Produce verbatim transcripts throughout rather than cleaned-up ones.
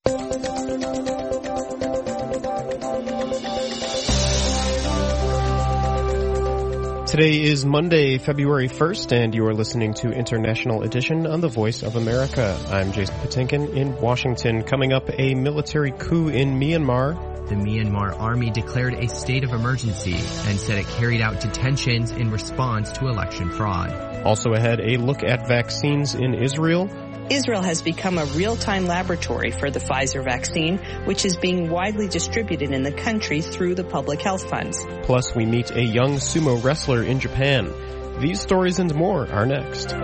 Today is Monday, February first, and you are listening to International Edition on the Voice of America. I'm Jason Patinkin in Washington. Coming up, a military coup in Myanmar. The Myanmar army declared a state of emergency and said it carried out detentions in response to election fraud. Also ahead, a look at vaccines in Israel. Israel has become a real-time laboratory for the Pfizer vaccine, which is being widely distributed in the country through the public health funds. Plus, we meet a young sumo wrestler in Japan. These stories and more are next.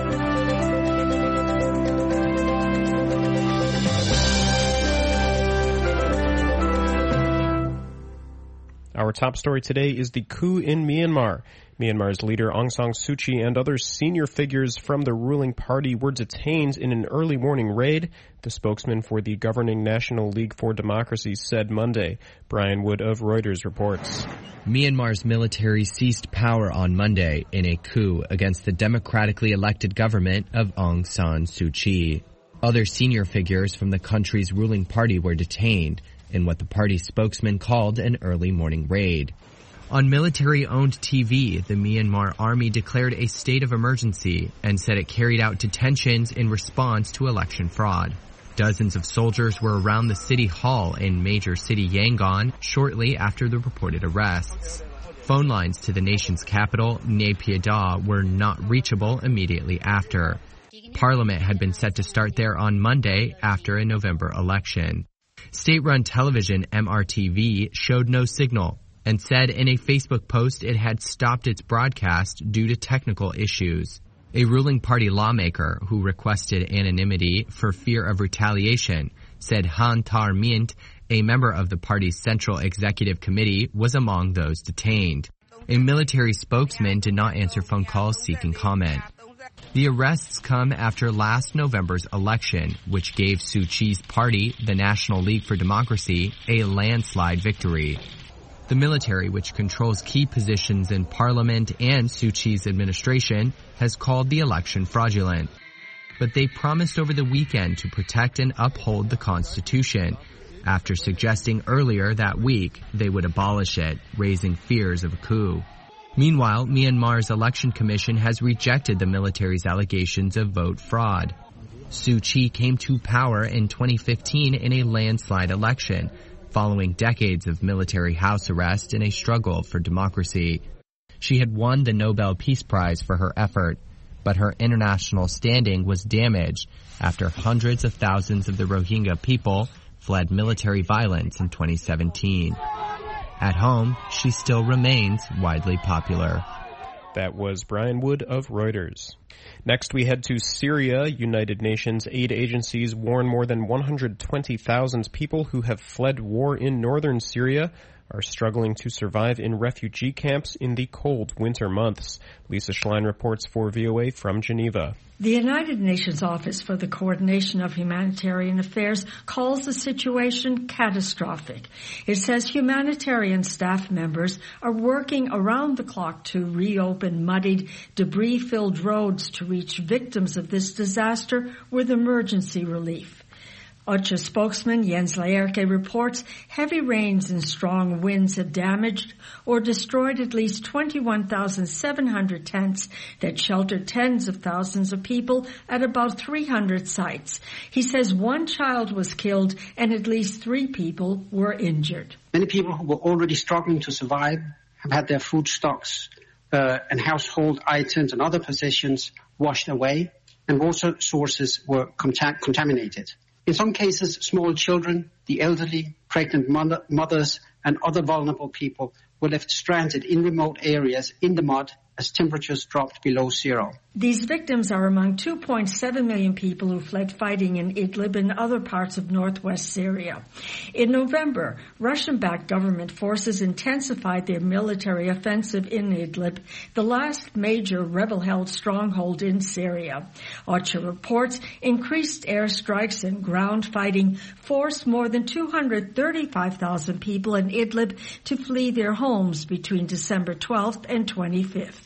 Our top story today is the coup in Myanmar. Myanmar's leader Aung San Suu Kyi and other senior figures from the ruling party were detained in an early morning raid, the spokesman for the governing National League for Democracy said Monday. Brian Wood of Reuters reports. Myanmar's military seized power on Monday in a coup against the democratically elected government of Aung San Suu Kyi. Other senior figures from the country's ruling party were detained in what the party's spokesman called an early morning raid. On military-owned T V, the Myanmar army declared a state of emergency and said it carried out detentions in response to election fraud. Dozens of soldiers were around the city hall in major city Yangon shortly after the reported arrests. Phone lines to the nation's capital, Naypyidaw, were not reachable immediately after. Parliament had been set to start there on Monday after a November election. State-run television M R T V showed no signal and said in a Facebook post it had stopped its broadcast due to technical issues. A ruling party lawmaker who requested anonymity for fear of retaliation said Han Tar Myint, a member of the party's Central Executive Committee, was among those detained. A military spokesman did not answer phone calls seeking comment. The arrests come after last November's election, which gave Suu Kyi's party, the National League for Democracy, a landslide victory. The military, which controls key positions in parliament and Suu Kyi's administration, has called the election fraudulent. But they promised over the weekend to protect and uphold the Constitution, after suggesting earlier that week they would abolish it, raising fears of a coup. Meanwhile, Myanmar's election commission has rejected the military's allegations of vote fraud. Suu Kyi came to power in twenty fifteen in a landslide election, following decades of military house arrest in a struggle for democracy. She had won the Nobel Peace Prize for her effort, but her international standing was damaged after hundreds of thousands of the Rohingya people fled military violence in twenty seventeen. At home, she still remains widely popular. That was Brian Wood of Reuters. Next, we head to Syria. United Nations aid agencies warn more than one hundred twenty thousand people who have fled war in northern Syria are struggling to survive in refugee camps in the cold winter months. Lisa Schlein reports for V O A from Geneva. The United Nations Office for the Coordination of Humanitarian Affairs calls the situation catastrophic. It says humanitarian staff members are working around the clock to reopen muddied, debris-filled roads to reach victims of this disaster with emergency relief. OCHA spokesman Jens Laerke reports heavy rains and strong winds have damaged or destroyed at least twenty-one thousand seven hundred tents that sheltered tens of thousands of people at about three hundred sites. He says one child was killed and at least three people were injured. Many people who were already struggling to survive have had their food stocks uh, and household items and other possessions washed away, and water sources were contam- contaminated. In some cases, small children, the elderly, pregnant mother, mothers, and other vulnerable people were left stranded in remote areas in the mud as temperatures dropped below zero. These victims are among two point seven million people who fled fighting in Idlib and other parts of northwest Syria. In November, Russian-backed government forces intensified their military offensive in Idlib, the last major rebel-held stronghold in Syria. OCHA reports increased airstrikes and ground fighting forced more than two hundred thirty-five thousand people in Idlib to flee their homes between December twelfth and twenty-fifth.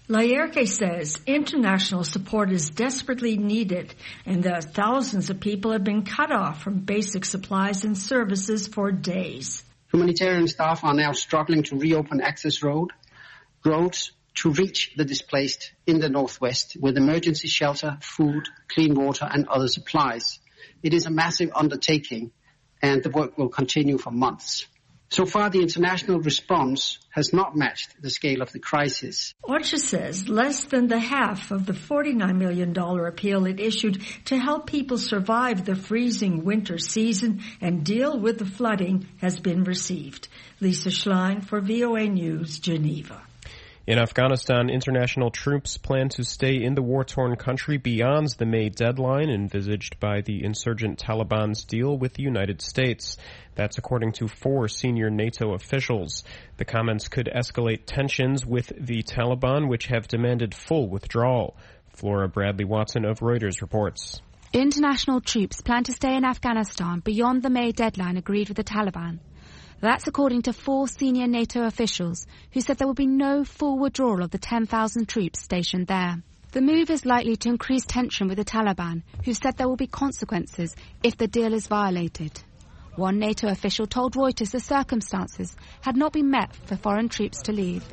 Layerke says international support is desperately needed and that thousands of people have been cut off from basic supplies and services for days. Humanitarian staff are now struggling to reopen access road, roads to reach the displaced in the northwest with emergency shelter, food, clean water and other supplies. It is a massive undertaking and the work will continue for months. So far, the international response has not matched the scale of the crisis. OCHA says less than the half of the forty-nine million dollars appeal it issued to help people survive the freezing winter season and deal with the flooding has been received. Lisa Schlein for V O A News, Geneva. In Afghanistan, international troops plan to stay in the war-torn country beyond the May deadline envisaged by the insurgent Taliban's deal with the United States. That's according to four senior NATO officials. The comments could escalate tensions with the Taliban, which have demanded full withdrawal. Flora Bradley-Watson of Reuters reports. International troops plan to stay in Afghanistan beyond the May deadline agreed with the Taliban. That's according to four senior NATO officials who said there will be no full withdrawal of the ten thousand troops stationed there. The move is likely to increase tension with the Taliban, who said there will be consequences if the deal is violated. One NATO official told Reuters the circumstances had not been met for foreign troops to leave.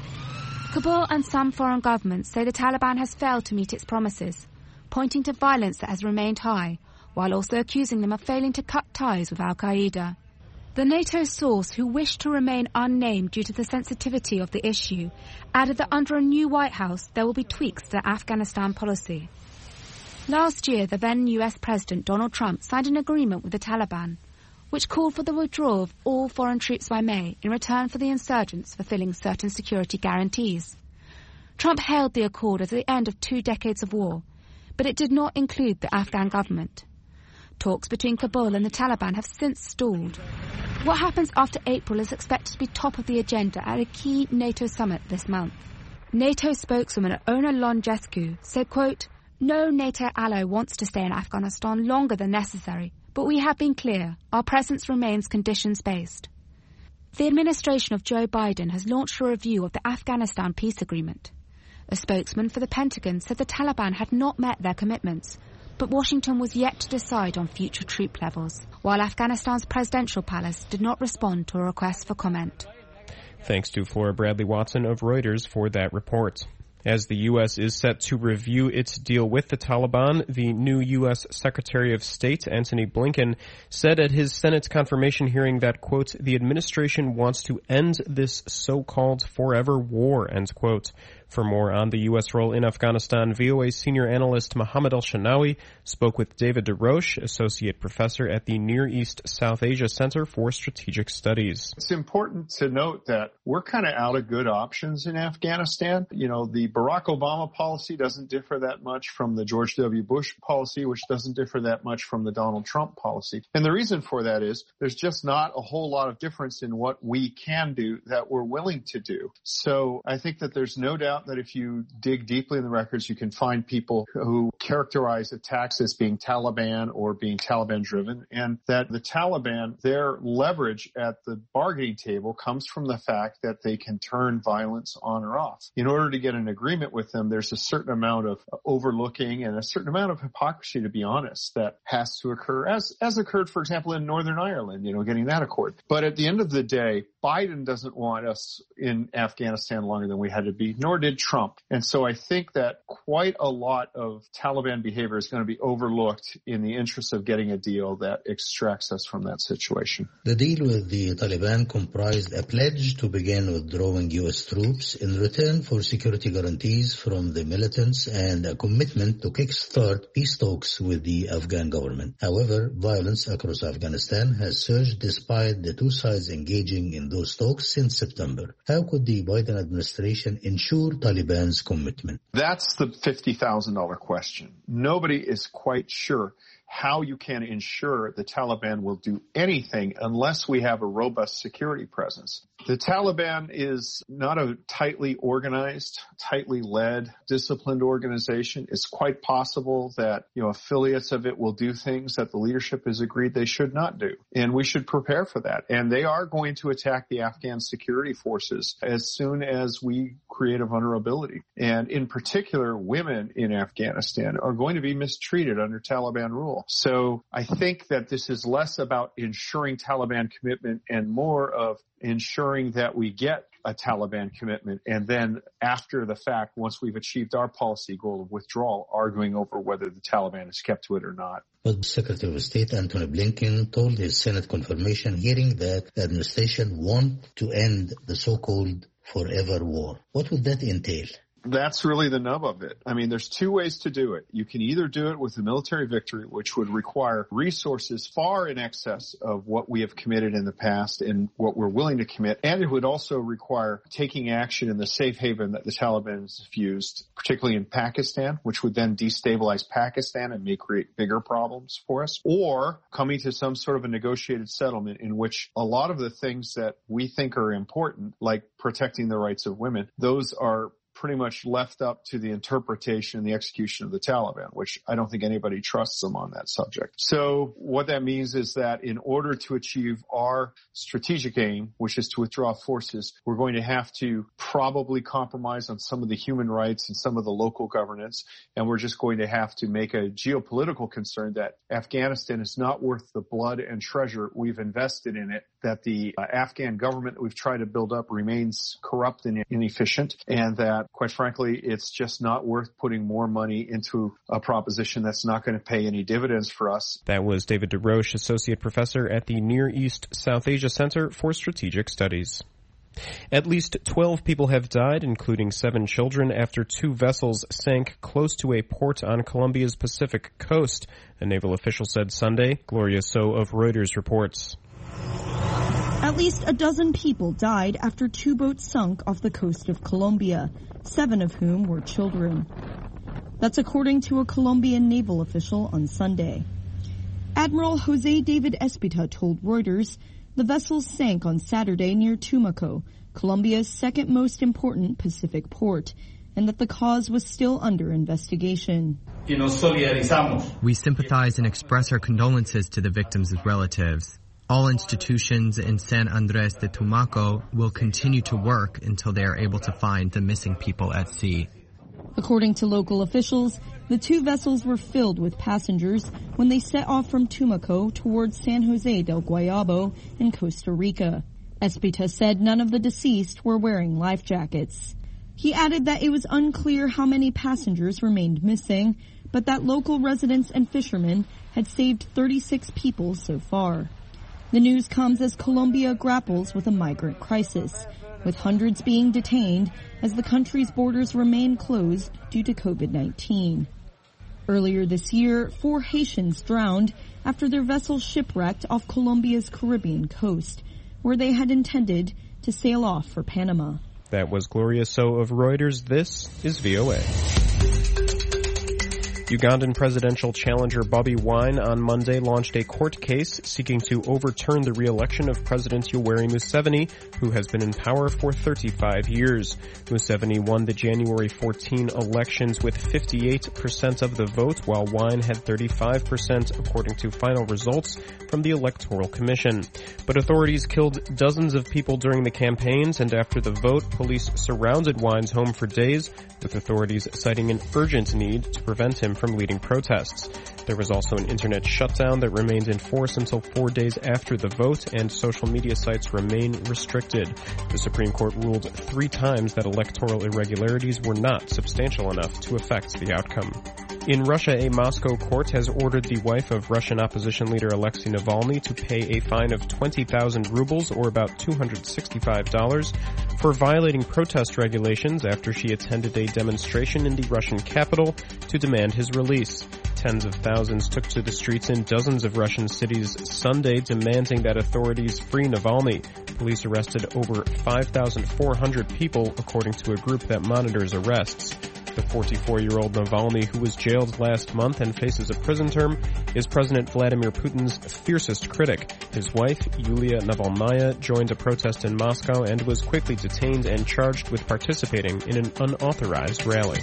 Kabul and some foreign governments say the Taliban has failed to meet its promises, pointing to violence that has remained high, while also accusing them of failing to cut ties with al-Qaeda. The NATO source, who wished to remain unnamed due to the sensitivity of the issue, added that under a new White House there will be tweaks to Afghanistan policy. Last year, the then U S President Donald Trump signed an agreement with the Taliban, which called for the withdrawal of all foreign troops by May in return for the insurgents fulfilling certain security guarantees. Trump hailed the accord as the end of two decades of war, but it did not include the Afghan government. Talks between Kabul and the Taliban have since stalled. What happens after April is expected to be top of the agenda at a key NATO summit this month. NATO spokeswoman Ona Longescu said, quote, "No NATO ally wants to stay in Afghanistan longer than necessary, but we have been clear, our presence remains conditions-based." The administration of Joe Biden has launched a review of the Afghanistan peace agreement. A spokesman for the Pentagon said the Taliban had not met their commitments, but Washington was yet to decide on future troop levels, while Afghanistan's presidential palace did not respond to a request for comment. Thanks to Flora Bradley-Watson of Reuters for that report. As the U S is set to review its deal with the Taliban, the new U S Secretary of State, Antony Blinken, said at his Senate confirmation hearing that, quote, "the administration wants to end this so-called forever war," end quote. For more on the U S role in Afghanistan, V O A senior analyst Mohammed Al-Shanawi spoke with David DeRoche, associate professor at the Near East South Asia Center for Strategic Studies. It's important to note that we're kind of out of good options in Afghanistan. You know, the Barack Obama policy doesn't differ that much from the George W. Bush policy, which doesn't differ that much from the Donald Trump policy. And the reason for that is there's just not a whole lot of difference in what we can do that we're willing to do. So I think that there's no doubt that if you dig deeply in the records, you can find people who characterize attacks as being Taliban or being Taliban-driven, and that the Taliban, their leverage at the bargaining table comes from the fact that they can turn violence on or off. In order to get an agreement with them, there's a certain amount of overlooking and a certain amount of hypocrisy, to be honest, that has to occur, as as occurred, for example, in Northern Ireland, you know, getting that accord. But at the end of the day, Biden doesn't want us in Afghanistan longer than we had to be, nor did Trump. And so I think that quite a lot of Taliban behavior is going to be overlooked in the interest of getting a deal that extracts us from that situation. The deal with the Taliban comprised a pledge to begin withdrawing U S troops in return for security guarantees from the militants and a commitment to kickstart peace talks with the Afghan government. However, violence across Afghanistan has surged despite the two sides engaging in those talks since September. How could the Biden administration ensure Taliban's commitment? That's the fifty thousand dollars question. Nobody is quite sure how you can ensure the Taliban will do anything unless we have a robust security presence. The Taliban is not a tightly organized, tightly led, disciplined organization. It's quite possible that, you know, affiliates of it will do things that the leadership has agreed they should not do. And we should prepare for that. And they are going to attack the Afghan security forces as soon as we create a vulnerability. And in particular, women in Afghanistan are going to be mistreated under Taliban rule. So I think that this is less about ensuring Taliban commitment and more of ensuring that we get a Taliban commitment, and then after the fact, once we've achieved our policy goal of withdrawal, arguing over whether the Taliban is kept to it or not. But Secretary of State Antony Blinken told his Senate confirmation hearing that the administration wants to end the so-called forever war. What would that entail? That's really the nub of it. I mean, there's two ways to do it. You can either do it with a military victory, which would require resources far in excess of what we have committed in the past and what we're willing to commit. And it would also require taking action in the safe haven that the Taliban has used, particularly in Pakistan, which would then destabilize Pakistan and may create bigger problems for us, or coming to some sort of a negotiated settlement in which a lot of the things that we think are important, like protecting the rights of women, those are pretty much left up to the interpretation and the execution of the Taliban, which I don't think anybody trusts them on that subject. So what that means is that in order to achieve our strategic aim, which is to withdraw forces, we're going to have to probably compromise on some of the human rights and some of the local governance, and we're just going to have to make a geopolitical concern that Afghanistan is not worth the blood and treasure we've invested in it, that the uh, Afghan government that we've tried to build up remains corrupt and inefficient, and that, quite frankly, it's just not worth putting more money into a proposition that's not going to pay any dividends for us. That was David DeRoche, Associate Professor at the Near East South Asia Center for Strategic Studies. At least twelve people have died, including seven children, after two vessels sank close to a port on Colombia's Pacific coast, a naval official said Sunday. Gloria So of Reuters reports. At least a dozen people died after two boats sunk off the coast of Colombia, seven of whom were children. That's according to a Colombian naval official on Sunday. Admiral Jose David Espita told Reuters the vessels sank on Saturday near Tumaco, Colombia's second most important Pacific port, and that the cause was still under investigation. We sympathize and express our condolences to the victims' relatives. All institutions in San Andres de Tumaco will continue to work until they are able to find the missing people at sea. According to local officials, the two vessels were filled with passengers when they set off from Tumaco towards San Jose del Guayabo in Costa Rica. Espita said none of the deceased were wearing life jackets. He added that it was unclear how many passengers remained missing, but that local residents and fishermen had saved thirty-six people so far. The news comes as Colombia grapples with a migrant crisis, with hundreds being detained as the country's borders remain closed due to COVID nineteen. Earlier this year, four Haitians drowned after their vessel shipwrecked off Colombia's Caribbean coast, where they had intended to sail off for Panama. That was Gloria So of Reuters. This is V O A. Ugandan presidential challenger Bobi Wine on Monday launched a court case seeking to overturn the re-election of President Yoweri Museveni, who has been in power for thirty-five years. Museveni won the January fourteenth elections with fifty-eight percent of the vote, while Wine had thirty-five percent, according to final results from the Electoral Commission. But authorities killed dozens of people during the campaigns, and after the vote, police surrounded Wine's home for days, with authorities citing an urgent need to prevent him from leading protests. There was also an internet shutdown that remained in force until four days after the vote, and social media sites remain restricted. The Supreme Court ruled three times that electoral irregularities were not substantial enough to affect the outcome. In Russia, a Moscow court has ordered the wife of Russian opposition leader Alexei Navalny to pay a fine of twenty thousand rubles, or about two hundred sixty-five dollars, for violating protest regulations after she attended a demonstration in the Russian capital to demand his release. Tens of thousands took to the streets in dozens of Russian cities Sunday demanding that authorities free Navalny. Police arrested over five thousand four hundred people, according to a group that monitors arrests. The forty-four-year-old Navalny, who was jailed last month and faces a prison term, is President Vladimir Putin's fiercest critic. His wife, Yulia Navalnaya, joined a protest in Moscow and was quickly detained and charged with participating in an unauthorized rally.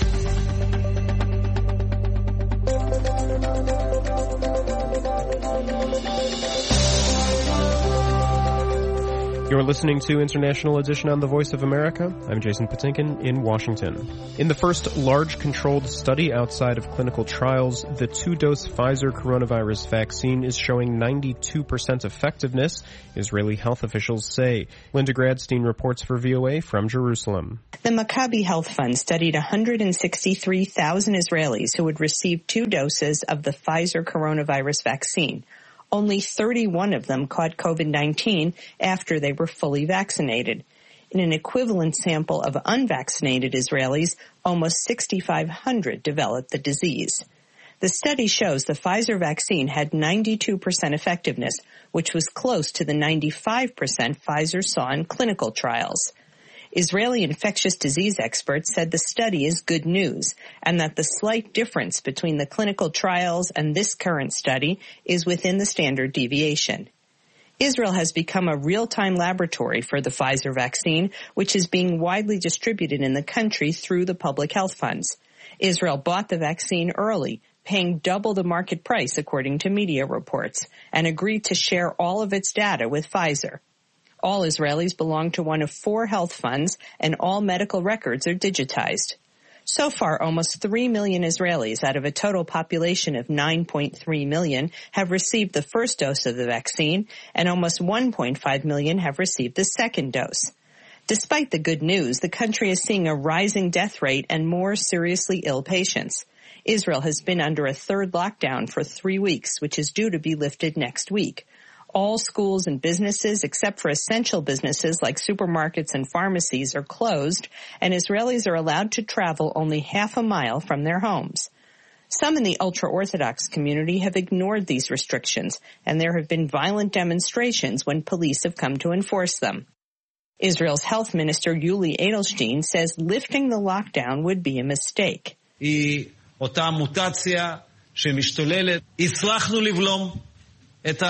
You're listening to International Edition on the Voice of America. I'm Jason Patinkin in Washington. In the first large controlled study outside of clinical trials, the two-dose Pfizer coronavirus vaccine is showing ninety-two percent effectiveness, Israeli health officials say. Linda Gradstein reports for V O A from Jerusalem. The Maccabi Health Fund studied one hundred sixty-three thousand Israelis who would receive two doses of the Pfizer coronavirus vaccine. Only thirty-one of them caught COVID nineteen after they were fully vaccinated. In an equivalent sample of unvaccinated Israelis, almost six thousand five hundred developed the disease. The study shows the Pfizer vaccine had ninety-two percent effectiveness, which was close to the ninety-five percent Pfizer saw in clinical trials. Israeli infectious disease experts said the study is good news and that the slight difference between the clinical trials and this current study is within the standard deviation. Israel has become a real-time laboratory for the Pfizer vaccine, which is being widely distributed in the country through the public health funds. Israel bought the vaccine early, paying double the market price according to media reports, and agreed to share all of its data with Pfizer. All Israelis belong to one of four health funds, and all medical records are digitized. So far, almost three million Israelis out of a total population of nine point three million have received the first dose of the vaccine, and almost one point five million have received the second dose. Despite the good news, the country is seeing a rising death rate and more seriously ill patients. Israel has been under a third lockdown for three weeks, which is due to be lifted next week. All schools and businesses, except for essential businesses like supermarkets and pharmacies, are closed, and Israelis are allowed to travel only half a mile from their homes. Some in the ultra-Orthodox community have ignored these restrictions, and there have been violent demonstrations when police have come to enforce them. Israel's health minister, Yuli Edelstein, says lifting the lockdown would be a mistake. היא אותה מוטציה שמשתוללת. הצלחנו לבלום. He said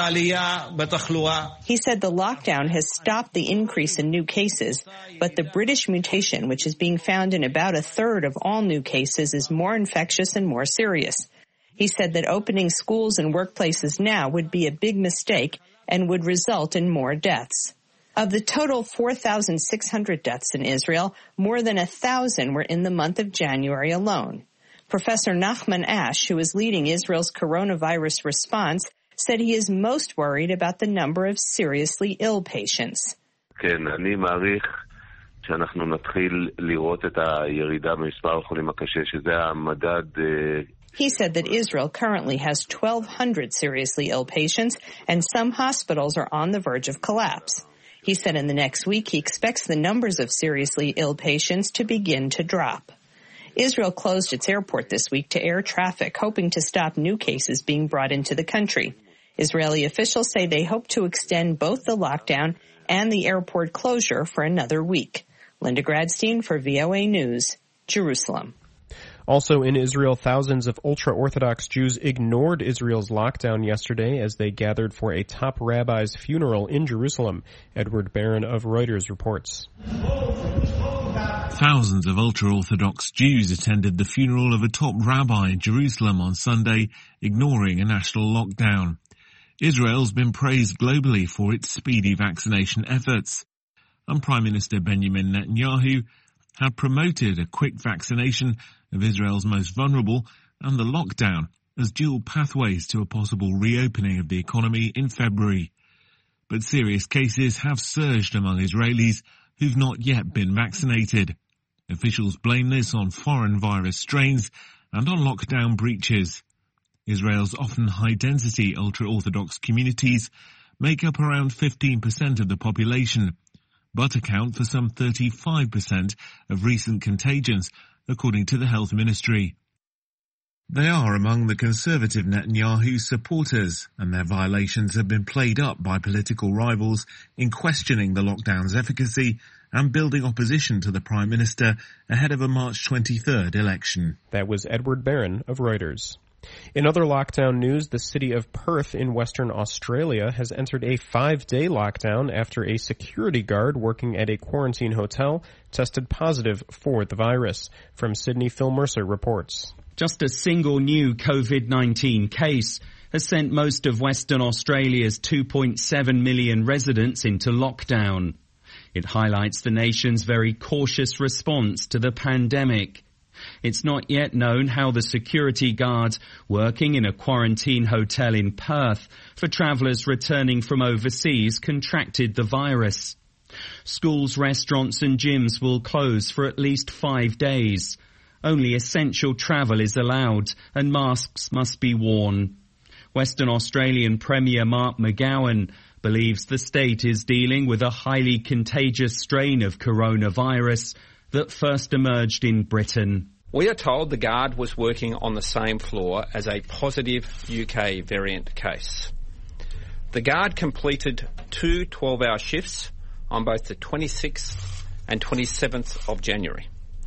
the lockdown has stopped the increase in new cases, but the British mutation, which is being found in about a third of all new cases, is more infectious and more serious. He said that opening schools and workplaces now would be a big mistake and would result in more deaths. Of the total four thousand six hundred deaths in Israel, more than one thousand were in the month of January alone. Professor Nachman Ash, who is leading Israel's coronavirus response, said he is most worried about the number of seriously ill patients. כן, אני מעריך שאנחנו נתחיל לראות את הירידה במספר החולים הקשה, שזה המדד. He said that Israel currently has twelve hundred seriously ill patients, and some hospitals are on the verge of collapse. He said in the next week he expects the numbers of seriously ill patients to begin to drop. Israel closed its airport this week to air traffic, hoping to stop new cases being brought into the country. Israeli officials say they hope to extend both the lockdown and the airport closure for another week. Linda Gradstein for V O A News, Jerusalem. Also in Israel, thousands of ultra-Orthodox Jews ignored Israel's lockdown yesterday as they gathered for a top rabbi's funeral in Jerusalem. Edward Barron of Reuters reports. Thousands of ultra-Orthodox Jews attended the funeral of a top rabbi in Jerusalem on Sunday, ignoring a national lockdown. Israel's been praised globally for its speedy vaccination efforts, and Prime Minister Benjamin Netanyahu had promoted a quick vaccination of Israel's most vulnerable and the lockdown as dual pathways to a possible reopening of the economy in February. But serious cases have surged among Israelis who've not yet been vaccinated. Officials blame this on foreign virus strains and on lockdown breaches. Israel's often high-density ultra-Orthodox communities make up around fifteen percent of the population, but account for some thirty-five percent of recent contagions, according to the health ministry. They are among the conservative Netanyahu supporters, and their violations have been played up by political rivals in questioning the lockdown's efficacy and building opposition to the Prime Minister ahead of a March twenty-third election. That was Edward Barron of Reuters. In other lockdown news, the city of Perth in Western Australia has entered a five-day lockdown after a security guard working at a quarantine hotel tested positive for the virus. From Sydney, Phil Mercer reports. Just a single new COVID nineteen case has sent most of Western Australia's two point seven million residents into lockdown. It highlights the nation's very cautious response to the pandemic. It's not yet known how the security guard working in a quarantine hotel in Perth for travellers returning from overseas contracted the virus. Schools, restaurants and gyms will close for at least five days. Only essential travel is allowed and masks must be worn. Western Australian Premier Mark McGowan believes the state is dealing with a highly contagious strain of coronavirus that first emerged in Britain. We are told the guard was working on the same floor as a positive U K variant case. The guard completed two twelve-hour shifts on both the twenty-sixth and twenty-seventh of January.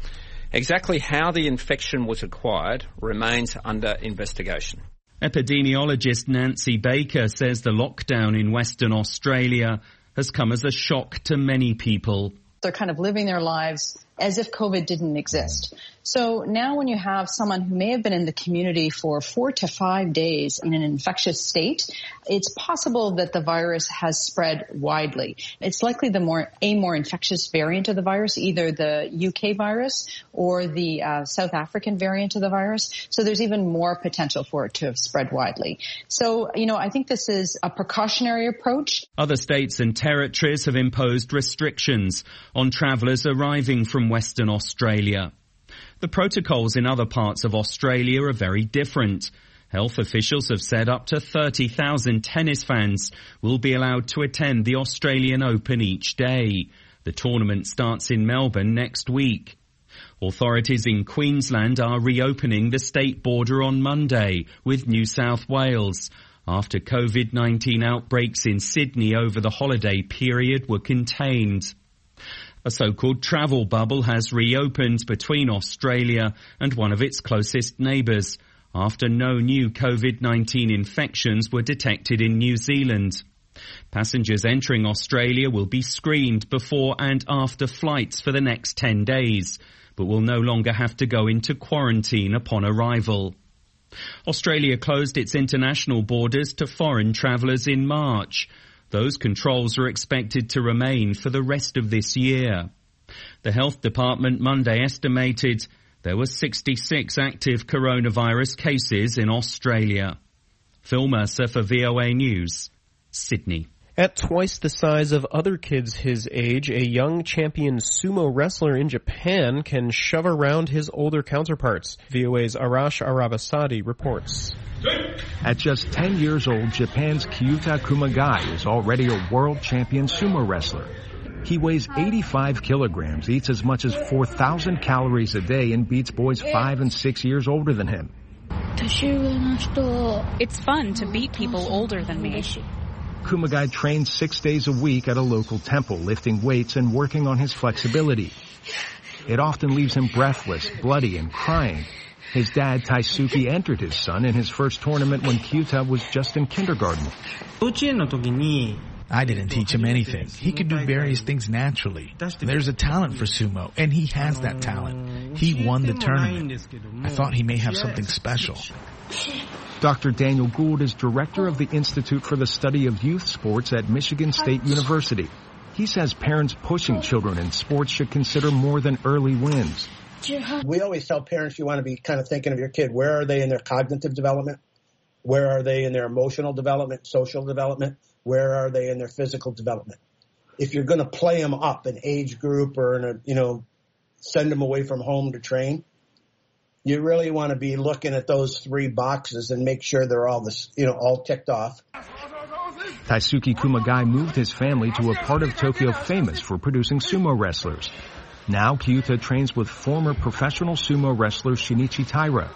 Exactly how the infection was acquired remains under investigation. Epidemiologist Nancy Baker says the lockdown in Western Australia has come as a shock to many people. They're kind of living their lives as if COVID didn't exist. So now when you have someone who may have been in the community for four to five days in an infectious state, it's possible that the virus has spread widely. It's likely the more a more infectious variant of the virus, either the U K virus or the uh, South African variant of the virus. So there's even more potential for it to have spread widely. So, you know, I think this is a precautionary approach. Other states and territories have imposed restrictions on travellers arriving from Western Australia. The protocols in other parts of Australia are very different. Health officials have said up to thirty thousand tennis fans will be allowed to attend the Australian Open each day. The tournament starts in Melbourne next week. Authorities in Queensland are reopening the state border on Monday with New South Wales after COVID nineteen outbreaks in Sydney over the holiday period were contained. A so-called travel bubble has reopened between Australia and one of its closest neighbours after no new COVID nineteen infections were detected in New Zealand. Passengers entering Australia will be screened before and after flights for the next ten days, but will no longer have to go into quarantine upon arrival. Australia closed its international borders to foreign travellers in March. Those controls are expected to remain for the rest of this year. The Health Department Monday estimated there were sixty-six active coronavirus cases in Australia. Phil Mercer for V O A News, Sydney. At twice the size of other kids his age, a young champion sumo wrestler in Japan can shove around his older counterparts. V O A's Arash Arabasadi reports. At just ten years old, Japan's Kyuta Kumagai is already a world champion sumo wrestler. He weighs eighty-five kilograms, eats as much as four thousand calories a day, and beats boys five and six years older than him. It's fun to beat people older than me. Kumagai trains six days a week at a local temple, lifting weights and working on his flexibility. It often leaves him breathless, bloody, and crying. His dad, Taisuke, entered his son in his first tournament when Kyuta was just in kindergarten. I didn't teach him anything. He could do various things naturally. There's a talent for sumo, and he has that talent. He won the tournament. I thought he may have something special. Doctor Daniel Gould is director of the Institute for the Study of Youth Sports at Michigan State University. He says parents pushing children in sports should consider more than early wins. We always tell parents you want to be kind of thinking of your kid. Where are they in their cognitive development? Where are they in their emotional development, social development? Where are they in their physical development? If you're going to play them up in age group or in a, you know, send them away from home to train, you really want to be looking at those three boxes and make sure they're all this, you know, all ticked off. Taisuke Kumagai moved his family to a part of Tokyo famous for producing sumo wrestlers. Now Kyuta trains with former professional sumo wrestler Shinichi Taira.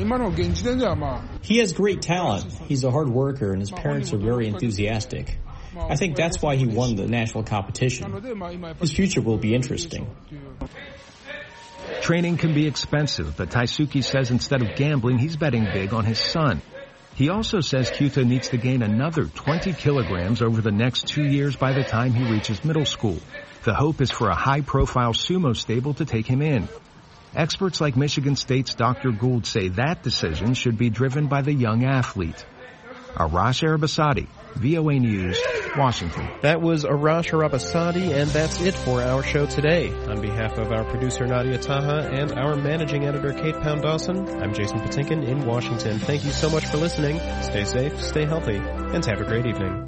He has great talent. He's a hard worker and his parents are very enthusiastic. I think that's why he won the national competition. His future will be interesting. Training can be expensive, but Taisuke says instead of gambling, he's betting big on his son. He also says Kyuta needs to gain another twenty kilograms over the next two years by the time he reaches middle school. The hope is for a high-profile sumo stable to take him in. Experts like Michigan State's Doctor Gould say that decision should be driven by the young athlete. Arash Arabasadi, V O A News, Washington. That was Arash Arabasadi, and that's it for our show today. On behalf of our producer Nadia Taha and our managing editor Kate Pound-Dawson, I'm Jason Patinkin in Washington. Thank you so much for listening. Stay safe, stay healthy, and have a great evening.